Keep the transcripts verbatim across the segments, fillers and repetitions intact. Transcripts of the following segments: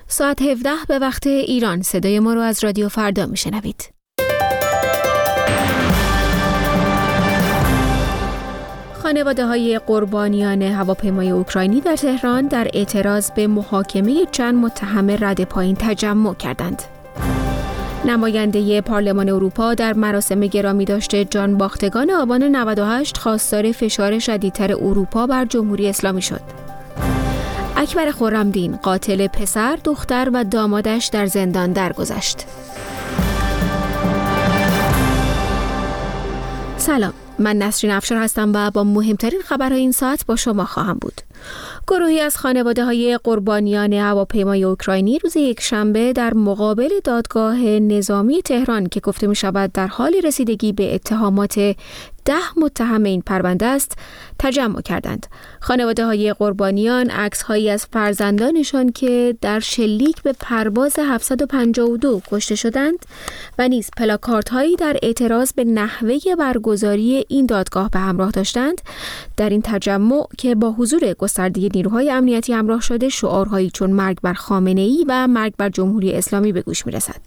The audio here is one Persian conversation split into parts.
ساعت هفده به وقت ایران صدای ما رو از رادیو فردا میشنوید. خانواده‌های قربانیان هواپیمای اوکراینی در تهران در اعتراض به محاکمه چند متهم رده پایین تجمع کردند. نماینده پارلمان اروپا در مراسم گرامی داشته جانباختگان آبان نود و هشت خواستار فشار شدیدتر اروپا بر جمهوری اسلامی شد. اکبر خرمدین قاتل پسر، دختر و دامادش در زندان درگذشت. سلام، من نسرین افشار هستم و با مهمترین خبرهای این ساعت با شما خواهم بود. گروهی از خانواده‌های قربانیان هواپیمای اوکراینی روز یکشنبه در مقابل دادگاه نظامی تهران که گفته می‌شود در حال رسیدگی به اتهامات ده متهم این پرونده است، تجمع کردند. خانواده‌های قربانیان عکس‌هایی از فرزندانشان که در شلیک به پرواز هفتصد و پنجاه و دو کشته شدند و نیز پلاکاردهایی در اعتراض به نحوه برگزاری این دادگاه به همراه داشتند. در این تجمع که با حضور گسترده نیروهای امنیتی همراه شده، شعارهایی چون مرگ بر خامنه‌ای و مرگ بر جمهوری اسلامی به گوش می‌رسد.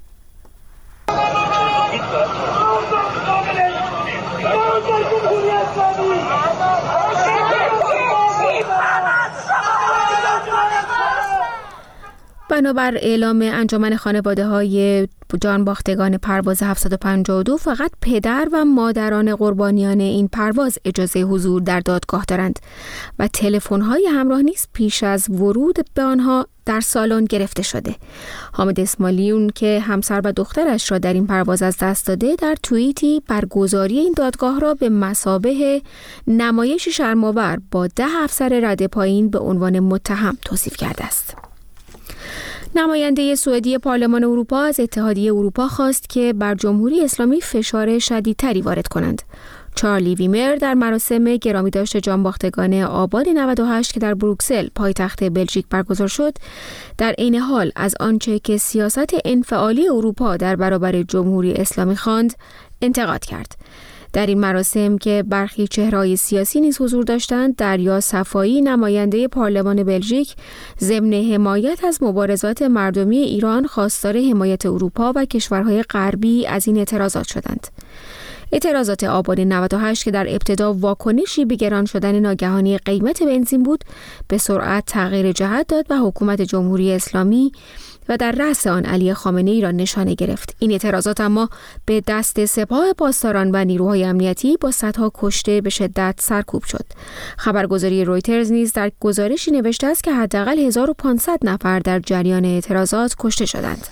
بنابر اعلام انجمن خانواده‌های جانباختگان پرواز هفتصد و پنجاه و دو، فقط پدر و مادران قربانیان این پرواز اجازه حضور در دادگاه دارند و تلفن‌های همراه نیز پیش از ورود به آنها در سالن گرفته شده. حامد اسماعیلیون که همسر و دخترش را در این پرواز از دست داده، در توییتی برگزاری این دادگاه را به مثابه نمایش شرم‌آور با ده افسر رده پایین به عنوان متهم توصیف کرده است. نماینده سوئدی پارلمان اروپا از اتحادیه اروپا خواست که بر جمهوری اسلامی فشار شدیدتری وارد کنند. چارلی ویمر در مراسم گرامی داشته جانباختگان آبان نود و هشت که در بروکسل پایتخت بلژیک برگزار شد، در عین حال از آنچه که سیاست انفعالی اروپا در برابر جمهوری اسلامی خواند انتقاد کرد. در این مراسم که برخی چهره‌های سیاسی نیز حضور داشتند، دریا صفایی نماینده پارلمان بلژیک ضمن حمایت از مبارزات مردمی ایران خواستار حمایت اروپا و کشورهای غربی از این اعتراضات شدند. اعتراضات آبان نود و هشت که در ابتدا واکنشی به گران شدن ناگهانی قیمت بنزین بود، به سرعت تغییر جهت داد و حکومت جمهوری اسلامی و در رأس آن علی خامنه‌ای را نشانه گرفت. این اعتراضات اما به دست سپاه پاسداران و نیروهای امنیتی با صدها کشته به شدت سرکوب شد. خبرگزاری رویترز نیز در گزارشی نوشته است که حداقل هزار و پانصد نفر در جریان اعتراضات کشته شدند.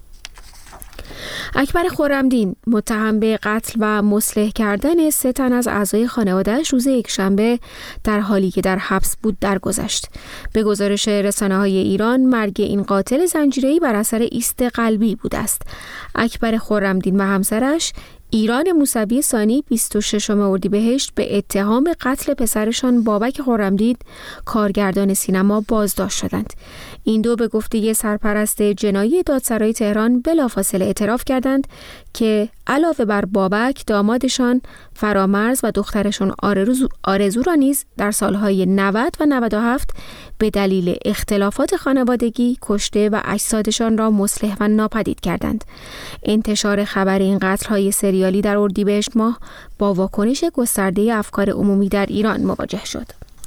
اکبر خرمدین متهم به قتل و مسلح کردن سه تن از اعضای خانواده‌اش روز یکشنبه در حالی که در حبس بود درگذشت. به گزارش رسانه‌های ایران، مرگ این قاتل زنجیره‌ای بر اثر ایست قلبی بوده است. اکبر خرمدین و همسرش ایران موسوی ثانی بیست و ششم اردیبهشت به اتهام قتل پسرشان بابک خرمدین، کارگردان سینما، بازداشت شدند. این دو به گفته سرپرست جنایی دادسرای تهران بلافاصله اعتراف کردند که علاوه بر بابک، دامادشان فرامرز و دخترشان آرزو, آرزو را نیز در سالهای نود و نود و هفت به دلیل اختلافات خانوادگی کشته و اجسادشان را مسلح و ناپدید کردند. انتشار خبر این قتل‌های سریالی در اردیبهشت ماه با واکنش گسترده افکار عمومی در ایران مواجه شد.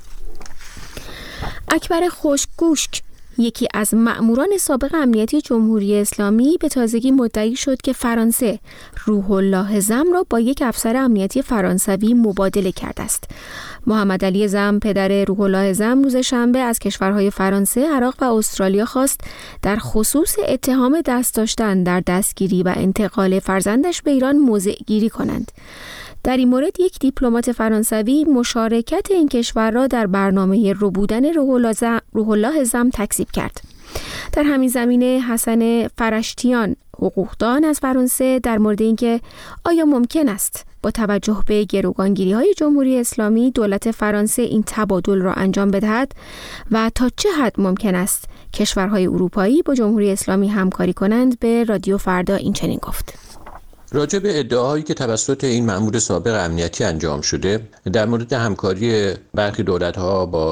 اکبر خشکگوشت، یکی از مأموران سابق امنیتی جمهوری اسلامی، به تازگی مدعی شد که فرانسه روح الله زم را با یک افسر امنیتی فرانسوی مبادله کرده است. محمد علی زم، پدر روح الله زم، روز شنبه از کشورهای فرانسه، عراق و استرالیا خواست در خصوص اتهام دست داشتن در دستگیری و انتقال فرزندش به ایران موضع گیری کنند. در این مورد یک دیپلمات فرانسوی مشارکت این کشور را در برنامه ربودن روح الله زم تکذیب کرد. در همین زمینه حسن فرشتیان، حقوقدان از فرانسه، در مورد اینکه آیا ممکن است با توجه به گروگانگیری‌های جمهوری اسلامی دولت فرانسه این تبادل را انجام بدهد و تا چه حد ممکن است کشورهای اروپایی با جمهوری اسلامی همکاری کنند، به رادیو فردا این چنین گفت: راجع به ادعاهایی که توسط این مأمور سابق امنیتی انجام شده در مورد همکاری برخی دولت‌ها با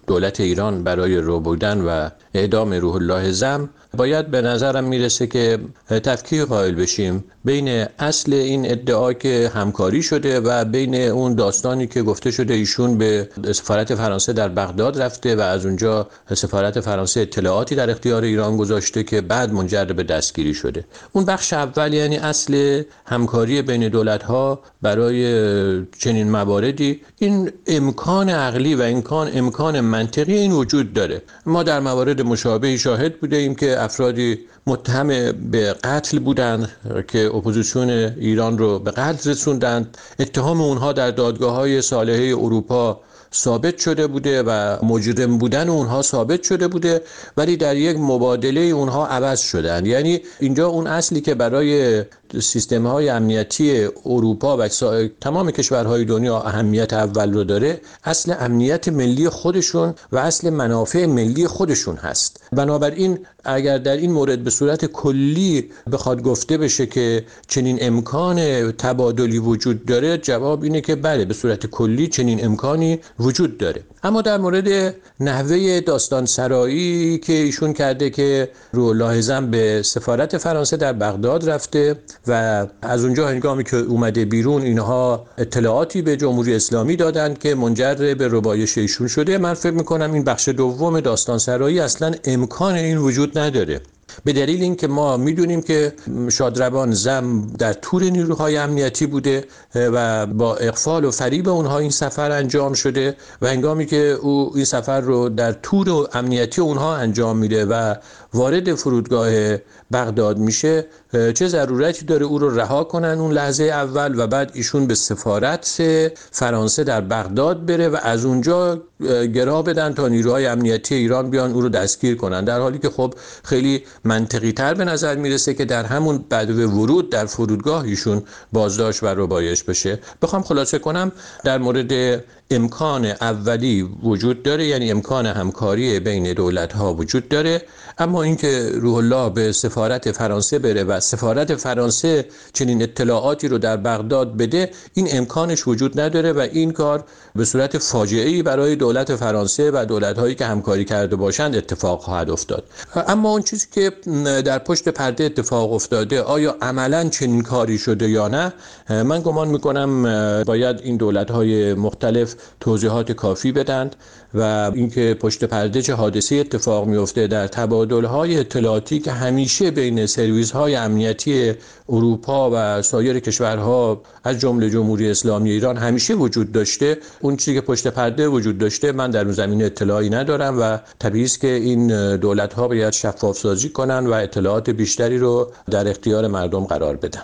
دولت ایران برای ربودن و اعدام روح الله زم، باید به نظرم میرسه که تفکیک قائل بشیم بین اصل این ادعا که همکاری شده و بین اون داستانی که گفته شده ایشون به سفارت فرانسه در بغداد رفته و از اونجا سفارت فرانسه اطلاعاتی در اختیار ایران گذاشته که بعد منجر به دستگیری شده. اون بخش اول یعنی اصل همکاری بین دولت‌ها برای چنین مواردی، این امکان عقلی و امکان امکان منطقی این وجود داره. ما در موارد مشابهی شاهد بودیم که افرادی متهم به قتل بودند که اپوزیسیون ایران رو به قتل رسوندند. اتهام اونها در دادگاه‌های صالحه اروپا ثابت شده بوده و مجرم بودن اونها ثابت شده بوده، ولی در یک مبادله اونها عوض شدند. یعنی اینجا اون اصلی که برای سیستم‌های امنیتی اروپا و تمام کشورهای دنیا اهمیت اول رو داره، اصل امنیت ملی خودشون و اصل منافع ملی خودشون هست. بنابراین اگر در این مورد به صورت کلی بخواد گفته بشه که چنین امکان تبادلی وجود داره، جواب اینه که بله، به صورت کلی چنین امکانی وجود داره. اما در مورد نحوه داستان سرایی که ایشون کرده که روح الله زم به سفارت فرانسه در بغداد رفته و از اونجا هنگامی که اومده بیرون اینها اطلاعاتی به جمهوری اسلامی دادند که منجر به ربایش ایشون شده، من فکر میکنم این بخش دوم داستان سرایی اصلا امکان این وجود نداره، به دلیل اینکه ما میدونیم که شادروان زم در تور نیروهای امنیتی بوده و با اغفال و فریب اونها این سفر انجام شده و هنگامی که او این سفر رو در تور امنیتی اونها انجام میده و وارد فرودگاه بغداد میشه، چه ضرورتی داره او رو رها کنن اون لحظه اول و بعد ایشون به سفارت فرانسه در بغداد بره و از اونجا گرا بدن تا نیروهای امنیتی ایران بیان او رو دستگیر کنن، در حالی که خب خیلی منطقی تر به نظر میرسه که در همون بعد ورود در فرودگاه ایشون بازداشت و ربایش بشه. بخوام خلاصه کنم، در مورد امکان اولی وجود داره، یعنی امکان همکاری بین دولت ها وجود داره، اما اینکه روح الله به سفارت فرانسه بره و سفارت فرانسه چنین اطلاعاتی رو در بغداد بده، این امکانش وجود نداره و این کار به صورت فاجعه‌ای برای دولت فرانسه و دولت‌هایی که همکاری کرده باشند اتفاق خواهد افتاد. اما اون چیزی که در پشت پرده اتفاق افتاده، آیا عملاً چنین کاری شده یا نه، من گمان می‌کنم باید این دولت‌های مختلف توضیحات کافی بدند و اینکه پشت پرده چه حادثه اتفاق میفته در تبادل‌های اطلاعاتی که همیشه بین سرویس‌های امنیتی اروپا و سایر کشورها از جمله جمهوری اسلامی ایران همیشه وجود داشته، اون چیزی که پشت پرده وجود داشته من در اون زمینه اطلاعی ندارم و طبیعی است که این دولت‌ها باید شفاف سازی کنن و اطلاعات بیشتری رو در اختیار مردم قرار بدن.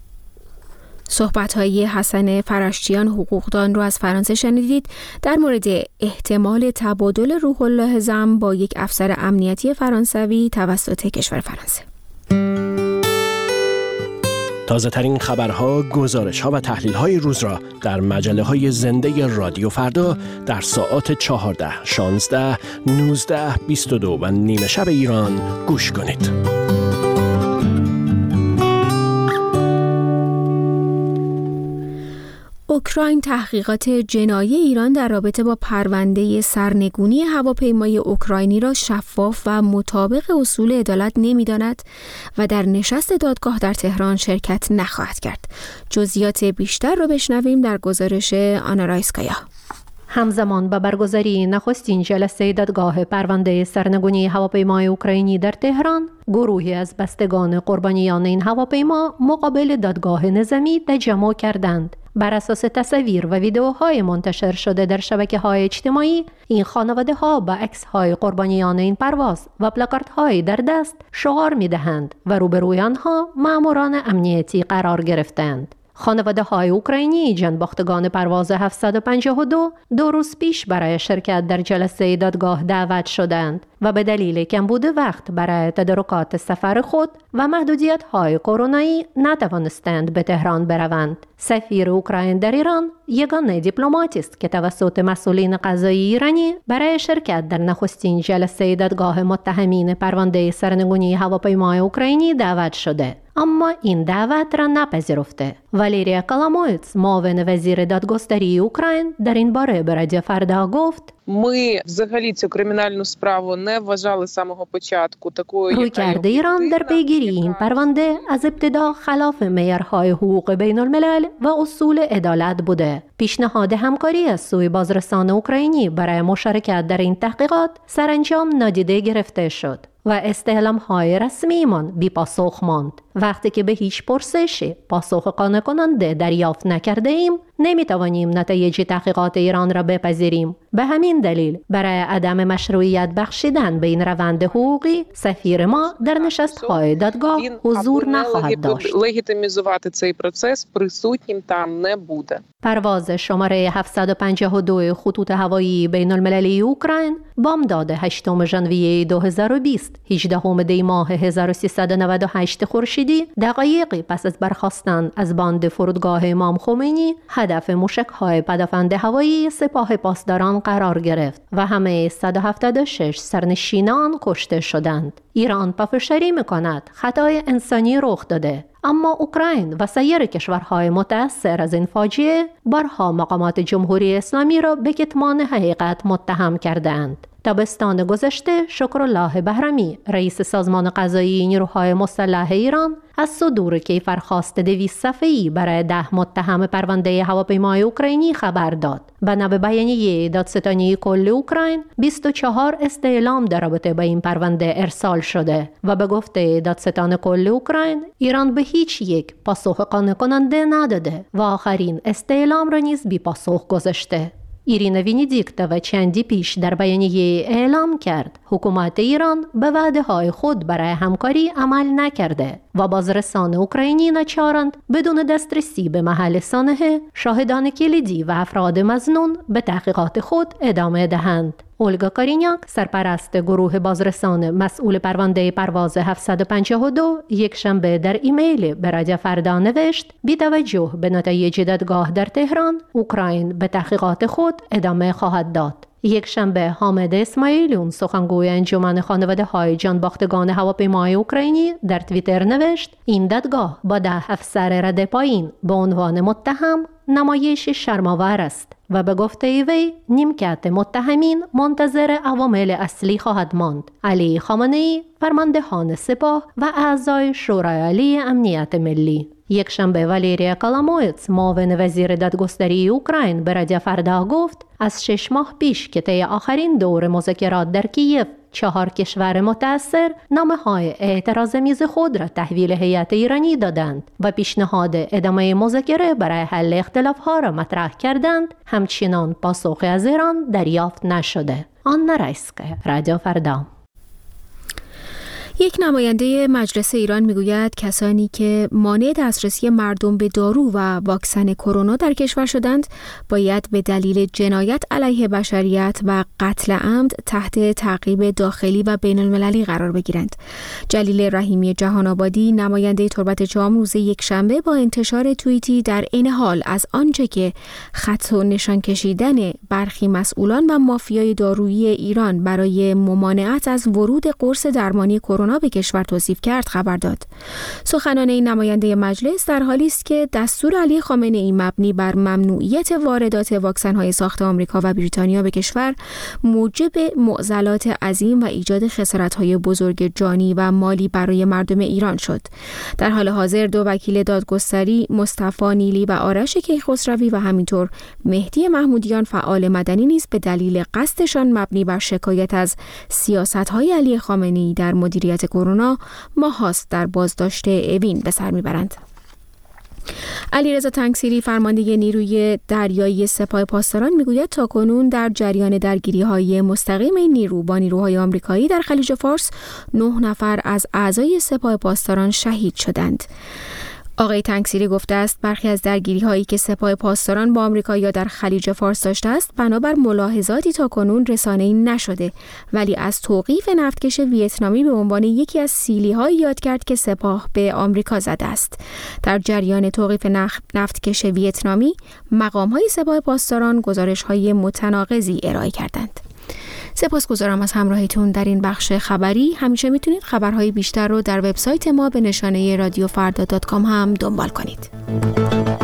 صحبت‌های حسن فرشتیان حقوقدان رو از فرانسه شنیدید در مورد احتمال تبادل روح الله زم با یک افسر امنیتی فرانسوی توسط کشور فرانسه. تازه ترین خبرها، گزارش‌ها و تحلیل‌های روز را در مجله‌های زنده رادیو فردا در ساعات چهارده، شانزده، نوزده، بیست و دو و نیمه شب ایران گوش کنید. اوکراین تحقیقات جنایی ایران در رابطه با پرونده سرنگونی هواپیمای اوکراینی را شفاف و مطابق اصول عدالت نمی‌داند و در نشست دادگاه در تهران شرکت نخواهد کرد. جزئیات بیشتر را بشنویم در گزارش آنا رایسکایا. همزمان با برگزاری نخستین جلسه دادگاه پرونده سرنگونی هواپیمای اوکراینی در تهران، گروهی از بستگان قربانیان این هواپیما مقابل دادگاه نظامی تجمع کردند. بر اساس تصاویر و ویدیوهای منتشر شده در شبکه‌های اجتماعی، این خانواده‌ها با عکس‌های قربانیان این پرواز و پلاکاردهای در دست شعار می‌دهند و روبروی آنها ماموران امنیتی قرار گرفتند. خانواده‌های اوکراینی جانباختگان پرواز هفتصد و پنجاه و دو دو روز پیش برای شرکت در جلسه دادگاه دعوت شدند و به دلیل کمبود وقت برای تدارکات سفر خود و محدودیت‌های کرونایی نتوانستند به تهران بروند. سفیر اوکراین در ایران یگانه دیپلماتی است که توسط مسئولین قضایی ایرانی برای شرکت در نخستین جلسه دادگاه متهمین پرونده سرنگونی هواپیمای اوکراینی دعوت شده. اما این دعوت را نپذیرفته. والریا کالامویتس، معاون وزیر دادگستری اوکراین، در این باره به رادیو فردا گفت: Ми взагалі цю кримінальну справу не вважали з самого початку такою. رویکرد ایران در پیگیری این پرونده از ابتدا خلاف معیارهای حقوق بین الملل و اصول عدالت بوده. پیشنهاد همکاری از سوی بازرسان اوکراینی برای مشارکت در این تحقیقات سرانجام نادیده گرفته شد و استعلام‌های رسمیمان بی پاسخ ماند. وقتی که به هیچ پرسشی پاسخ قانع کننده دریافت نکرده ایم، نمیتوانیم نتایج تحقیقات ایران را بپذیریم. به همین دلیل برای عدم مشروعیت بخشیدن به این روند حقوقی، سفیر ما در نشست‌های دادگاه حضور نخواهد داشت. لگітимізувати цей процес присутнім там не буде. پرواز شماره هفتصد و پنجاه و دو خطوط هوایی بین المللی اوکراین بامداد هشتم ژانویه دو هزار و بیست، هجدهم دی ماه هزار و سیصد و نود و هشت خورشیدی، دقایقی پس از برخاستن از باند فرودگاه امام خمینی، هدف موشک‌های پدافند هوایی سپاه پاسداران قرار گرفت و همه صد و هفتاد و شش سرنشینان کشته شدند. ایران پافشاری می‌کند خطای انسانی رخ داده، اما اوکراین و سایر کشورهای متأثر از این فاجعه بارها مقامات جمهوری اسلامی را به کتمان حقیقت متهم کردند. تابستان گذشته شکرالله بهرمی، رئیس سازمان قضایی نیروهای مسلح ایران، از صدور کیفرخواست دویست صفحه‌ای برای ده متهم پرونده هواپیمای اوکراینی خبر داد. بنا به بیانیه دادستانی کل اوکراین، بیست و چهار استعلام در رابطه با این پرونده ارسال شده و به گفته دادستان کل اوکراین، ایران به هیچ یک پاسخ قانع کننده نداده و آخرین استعلام را نیز بی پاسخ گذاشته. ایرینا وینیدیکتووا چندی پیش در بیانیه اعلام کرد حکومت ایران به وعده‌های خود برای همکاری عمل نکرده و بازرسان اوکراینی ناچارند بدون دسترسی به محل سانحه، شاهدان کلیدی و افراد مظنون به تحقیقات خود ادامه دهند. اولگا کارینیاک، سرپرست گروه بازرسان مسئول پرونده پرواز هفتصد و پنجاه و دو، یک شنبه در ایمیل به رادیو فردا نوشت: بی توجه به نتایج دادگاه در تهران، اوکراین به تحقیقات خود ادامه خواهد داد. یک شنبه حامد اسماعیلیون، سخنگوی انجمن خانواده‌های جانباختگان هواپیمای اوکراینی، در توییتر نوشت: این دادگاه با ده افسر رده پایین به عنوان متهم نمایش شرم‌آور است و به گفته وی نیمکت متهمین منتظر عوامل اصلی خواهد ماند: علی خامنه‌ای، فرماندهان سپاه و اعضای شورای عالی امنیت ملی. یک شنبه والریا کالامویتس، معاون وزیر دادگستری اوکراین، به رادیو فردا گفت: از شش ماه پیش که طی آخرین دور مذاکرات در کیف، چهار کشور متأثر نامه‌های اعتراض‌آمیز خود را تحویل هیئت ایرانی دادند و پیشنهاد ادامه مذاکره برای حل اختلاف‌ها را مطرح کردند. همچنان پاسخی از ایران دریافت نشده. آن رایسکه، رادیو فردا. یک نماینده مجلس ایران میگوید کسانی که مانع دسترسی مردم به دارو و واکسن کرونا در کشور شدند باید به دلیل جنایت علیه بشریت و قتل عمد تحت تعقیب داخلی و بین المللی قرار بگیرند. جلیل رحیمی جهان آبادی، نماینده تربت جام، روز یک شنبه با انتشار توییتی در این حال از آنچه که خط و نشان کشیدن برخی مسئولان و مافیای دارویی ایران برای ممانعت از ورود قرص درمانی کرونا به کشور توصیف کرد خبر داد. سخنان این نماینده مجلس در حالی است که دستور علی خامنه‌ای مبنی بر ممنوعیت واردات واکسن‌های ساخت آمریکا و بریتانیا به کشور موجب معضلات عظیم و ایجاد خسارت‌های بزرگ جانی و مالی برای مردم ایران شد. در حال حاضر دو وکیل دادگستری، مصطفی نیلی و آرش کیخسروی و همینطور مهدی محمودیان، فعال مدنی نیز به دلیل قصدشان مبنی بر شکایت از سیاست‌های علی خامنه‌ای در مدیریت کرونا ماهاست در بازداشت اوین به سر میبرند. علیرضا تنگسیری، فرمانده نیروی دریایی سپاه پاسداران، میگوید تاکنون در جریان درگیری‌های مستقیم این نیرو با نیروهای آمریکایی در خلیج فارس نه نفر از اعضای سپاه پاسداران شهید شدند. آقای تنگسیری گفته است برخی از درگیری‌هایی که سپاه پاسداران با آمریکایی‌ها در خلیج فارس داشته است بنابر ملاحظاتی تاکنون رسانه‌ای نشده، ولی از توقیف نفتکش ویتنامی به عنوان یکی از سیلی‌هایی یاد کرد که سپاه به آمریکا زده است. در جریان توقیف نفتکش ویتنامی، مقام‌های سپاه پاسداران گزارش‌های متناقضی ارائه کردند. سپاسگزارم از همراهیتون در این بخش خبری. همیشه میتونید خبرهای بیشتر رو در وبسایت ما به نشانه رادیو فردا دات کام هم دنبال کنید.